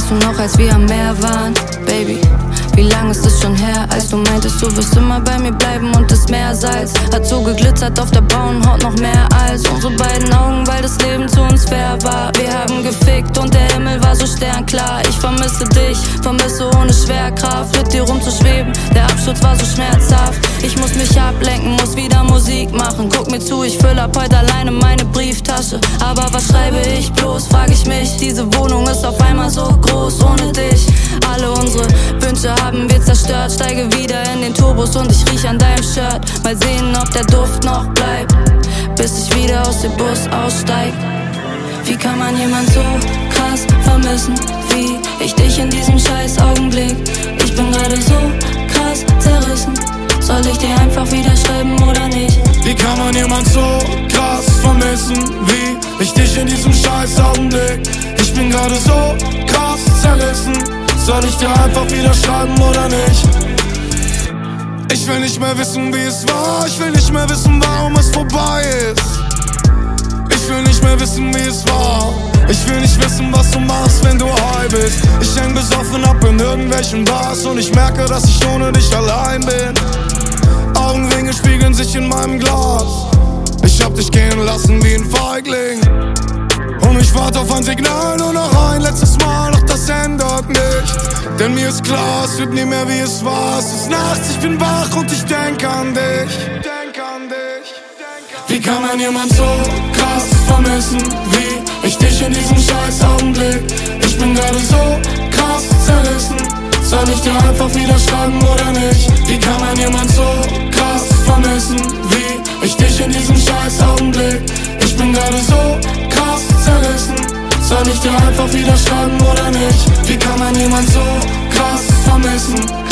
Weißt du noch, als wir am Meer waren, Baby? Wie lang ist es schon her, als du meintest, du wirst immer bei mir bleiben und das Meersalz hat so geglitzert auf der braunen Haut noch mehr als unsere beiden Augen, weil das Leben zu uns fair war. Wir haben gefickt und der Himmel war so sternklar. Ich vermisse dich, vermisse ohne Schwerkraft, mit dir rumzuschweben, der Absturz war so schmerzhaft. Ich muss mich ablenken, muss wieder Musik machen. Guck mir zu, ich füll ab heute alleine meine Brieftasche. Aber was schreibe ich bloß, frag ich mich. Diese Wohnung ist auf einmal so groß ohne dich. Alle unsere Wünsche haben wir zerstört. Steige wieder in den Turbos und ich riech an deinem Shirt. Mal sehen, ob der Duft noch bleibt, bis ich wieder aus dem Bus aussteig. Wie kann man jemand so krass vermissen wie ich dich in diesem scheiß Augenblick? Ich bin gerade so krass zerrissen. Soll ich dir einfach wieder schreiben oder nicht? Wie kann man jemand so krass vermissen wie ich dich in diesem scheiß Augenblick? Ich bin gerade so krass zerrissen. Soll ich dir einfach wieder schreiben oder nicht? Ich will nicht mehr wissen, wie es war. Ich will nicht mehr wissen, warum es vorbei ist. Ich will nicht mehr wissen, wie es war. Ich will nicht wissen, was du machst, wenn du high bist. Ich häng besoffen ab in irgendwelchen Bars und ich merke, dass ich ohne dich allein bin. Augenringe spiegeln sich in meinem Glas. Ich hab dich gehen lassen wie ein Feigling. Und ich warte auf ein Signal, nur noch ein letztes Mal, doch das ändert nichts. Denn mir ist klar, es wird nie mehr wie es war. Es ist nachts, ich bin wach und ich denk an dich. Wie kann man jemand so krass vermissen wie ich dich in diesem scheiß Augenblick? Ich bin gerade so krass zerrissen. Soll ich dir einfach wieder schreiben oder nicht? Wie kann man jemand so krass vermissen wie ich dich in diesem scheiß Augenblick? Ich bin gerade so krass zerrissen. Soll ich dir einfach wieder schreiben oder nicht? Wie kann man jemand so krass vermissen?